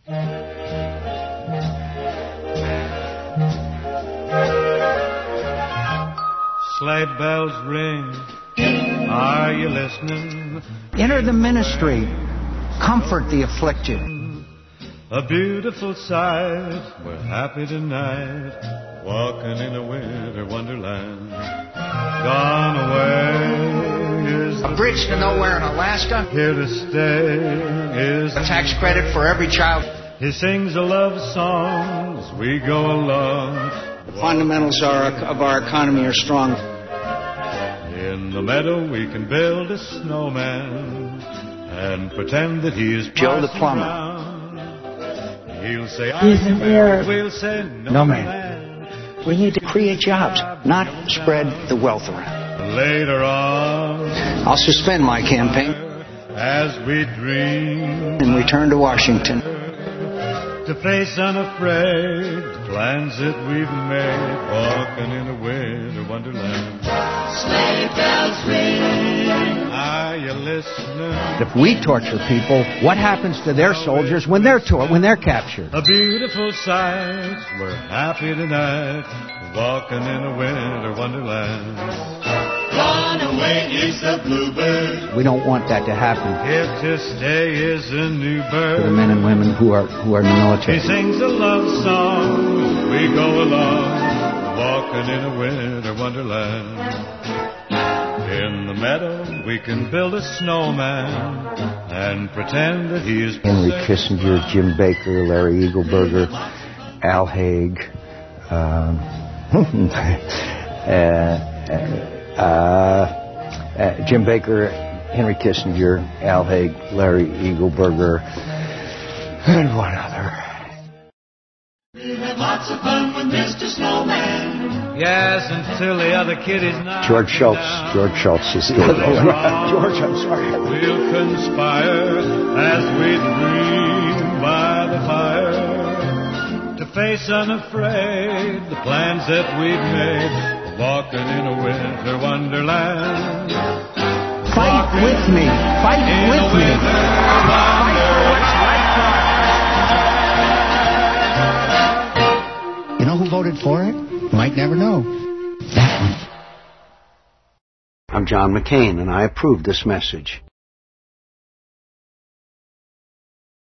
Sleigh bells ring. Are you listening? Enter the ministry. Comfort the afflicted. A beautiful sight. We're happy tonight. Walking in a winter wonderland. Gone away is A bridge to nowhere in Alaska. here to stay is A tax credit for every child. He sings a love song as we go along. The fundamentals of our economy are strong. In the meadow we can build a snowman and pretend that he is Joe the passing plumber. around. He'll say, He's an Arab. We'll say, No, man. We need to create jobs, not spread the wealth around. Later on, I'll suspend my campaign as we dream and return to Washington. to face unafraid the plans that we've made, walking in a winter wonderland. Sleigh bells ring. Are you listening? If we torture people, what happens to their soldiers when they're captured? A beautiful sight. We're happy tonight, walking in a winter wonderland. Gone away is the bluebird. We don't want that to happen Here to stay is a new to the bird. men and women who are in the military. He sings a love song as we go along, walking in a winter wonderland. In the meadow we can build a snowman and pretend that he is Henry Kissinger, Jim Baker, Larry Eagleburger, Al Haig, Jim Baker, Henry Kissinger, Al Haig, Larry Eagleburger, and one other. We had lots of fun with Mr. Snowman. Yes, until the other kiddies now. George Schultz is the other one. George, I'm sorry. We'll conspire as we dream by the fire to face unafraid the plans that we've made, walking in a winter wonderland. Fight with me. Fight with me. Fight for what's right. You know who voted for it? You might never know. That one. I'm John McCain, and I approve this message.